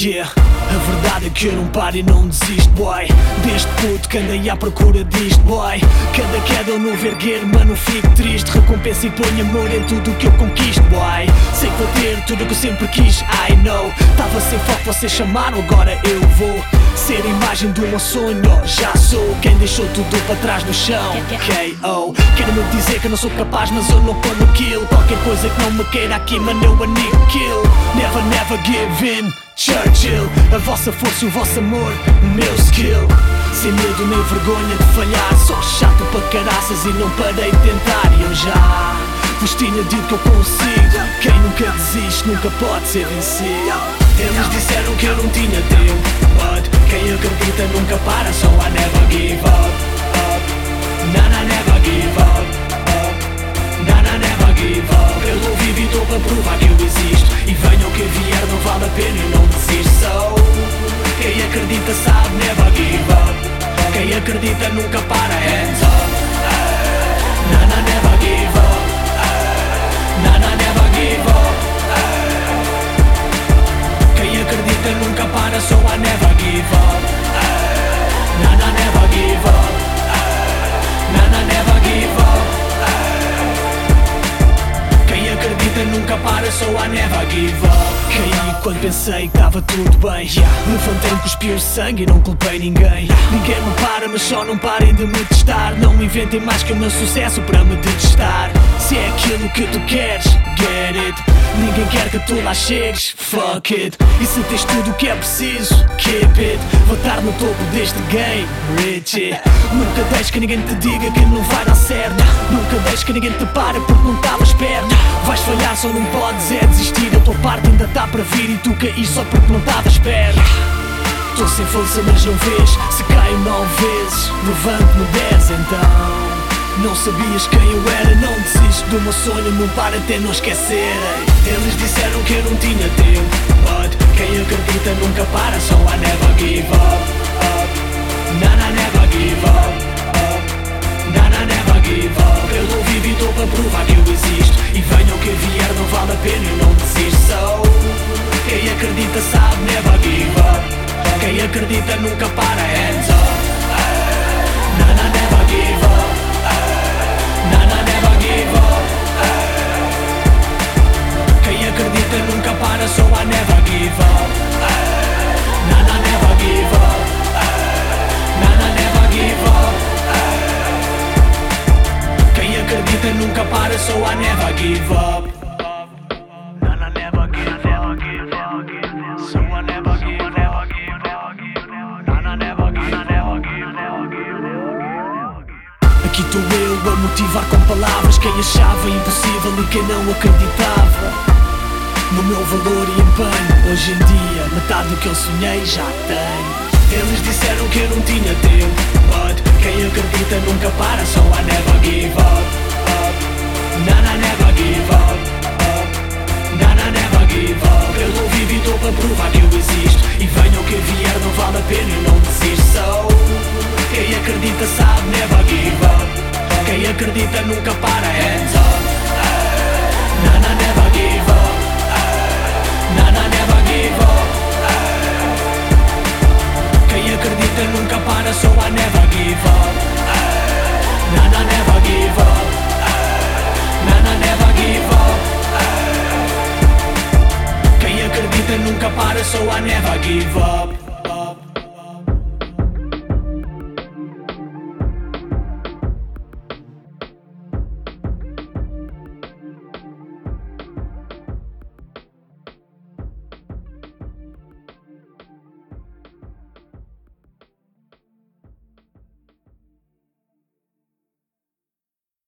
Yeah, a verdade é que eu não paro e não desisto, boy. Desde puto que andei à procura disto, boy. Cada queda eu novo erguer, mano, não fico triste. Recompensa e ponho amor em tudo o que eu conquisto, boy. Sei que vou ter tudo o que eu sempre quis, I know. Tava sem foco, vocês chamaram, agora eu vou ser a imagem do meu sonho, já sou quem deixou tudo para trás no chão. K.O. Quero-me dizer que eu não sou capaz, mas eu não como kill. Qualquer coisa que não me queira aqui, mano, eu aniquilo. Never, never give in, Churchill. A vossa força e o vosso amor, o meu skill. Sem medo nem vergonha de falhar. Sou chato para caraças e não parei de tentar. E eu já vos tinha dito que eu consigo. Quem nunca desiste nunca pode ser vencido. Eles disseram que eu não tinha tempo, but quem acredita nunca para, so I never give up, Nah, never give up, Nah, never give up. Eu vivo e estou para provar que eu existo. E venha o que vier, não vale a pena, eu não desisto. So, quem acredita sabe, never give up. Quem acredita nunca para, hands up. Nah, never give up, Nah, never give up. Quem acredita nunca para, so I never give up. Nah, never give up. Nah, never give up. Quem acredita nunca para, so I never give up. Caí quando pensei que estava tudo bem, levantei-me, cuspi o sangue e não culpei ninguém. Ninguém me para, mas só não parem de me testar. Não inventem mais que o meu sucesso para me detestar. Se é aquilo que tu queres, get it. Ninguém quer que tu lá chegues, fuck it. E se tens tudo o que é preciso, keep it. Vou estar no topo deste game, Richie. Nunca deixes que ninguém te diga que não vai dar certo. Nunca deixes que ninguém te pare porque não estavas perto. Vais falhar, só não podes é desistir. A tua parte ainda está para vir e tu caís só porque não estavas perto. Estou sem força mas não vês. Se caio 9 vezes, levanto-me 10 então. Não sabias quem eu era, não desisto do meu sonho, não para até não esquecerem. Eles disseram que eu não tinha tempo, but quem acredita nunca para, so I never give up, Nah, never give up, Nah, never give up. Eu vivo e estou para provar que eu existo. E venha o que vier, não vale a pena, eu não desisto. So, quem acredita sabe, never give up. Quem acredita nunca para, hands up. Nah, never give up. Nah, never give up. Quem acredita nunca para, so I never give up. Nah, never give up. Nah, never give up. Quem acredita nunca para, so I never give up. Nah, never give up. So I never give up. Nah, never give up. Aqui estou eu a motivar com palavras quem achava impossível e quem não acreditava no meu valor e empenho. Hoje em dia, metade do que eu sonhei já tenho. Eles disseram que eu não tinha tempo, but quem acredita nunca para, so I never give up, Nah, never give up, Nah, never give up. Eu vivo e estou para provar que eu existo. E venha o que vier, não vale a pena, eu não desisto. So, quem acredita sabe, never give up. Quem acredita nunca para, hands up. Nah, never give up, Nah, never give up. Quem acredita nunca para, so I never give up. Nah, never give up, Nah, never give up. Quem acredita nunca para, so I never give up.